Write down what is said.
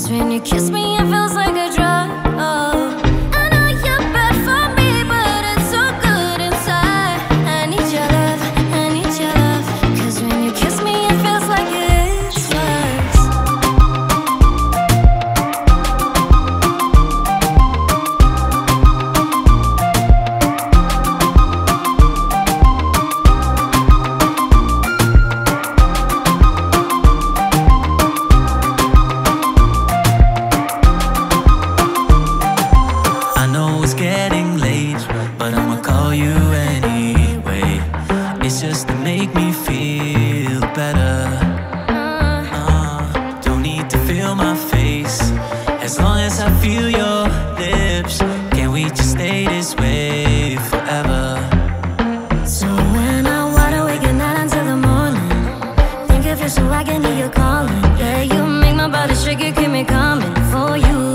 when you kiss me, it feels like a drug. I know you're bad for me, but it's so good inside. I need your love, I need your love. 'Cause when you kiss me, it feels like it's worse. Getting late, but I'ma call you anyway. It's just to make me feel better. Don't need to feel my face, as long as I feel your lips. Can we just stay this way forever? So when I wide awake at night until the morning, think of you so I can hear you calling. Yeah, you make my body shake, you keep me coming for you.